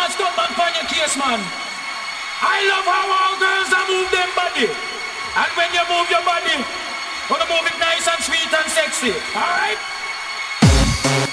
a stop man on your case, man. I love how all girls are move them body. And when you move your body, wanna move it nice and sweet and sexy. Alright?